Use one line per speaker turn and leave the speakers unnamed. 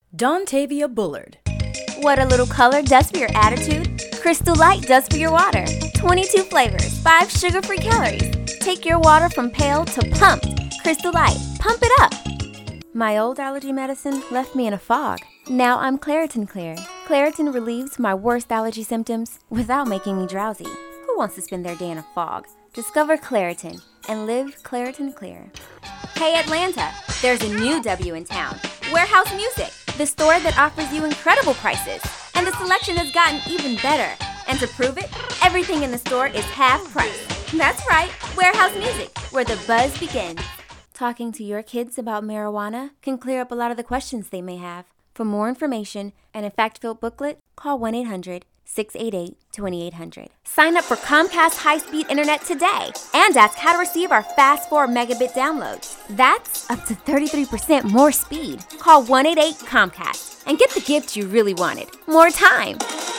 Dontavia Bullard.
What a little color does for your attitude, Crystal Light does for your water. 22 flavors, 5 sugar-free calories. Take your water from pale to pumped. Crystal Light, pump it up. My old allergy medicine left me in a fog. Now I'm Claritin Clear. Claritin relieves my worst allergy symptoms without making me drowsy. Who wants to spend their day in a fog? Discover Claritin and live Claritin Clear. Hey Atlanta, there's a new W in town. Warehouse Music, the store that offers you incredible prices. And the selection has gotten even better. And to prove it, everything in the store is half price. That's right, Warehouse Music, where the buzz begins. Talking to your kids about marijuana can clear up a lot of the questions they may have. For more information and a fact-filled booklet, call 1-800-688-2800. Sign up for Comcast high-speed internet today and ask how to receive our fast 4 megabit downloads. That's up to 33% more speed. Call 188-COMCAST and get the gift you really wanted, more time.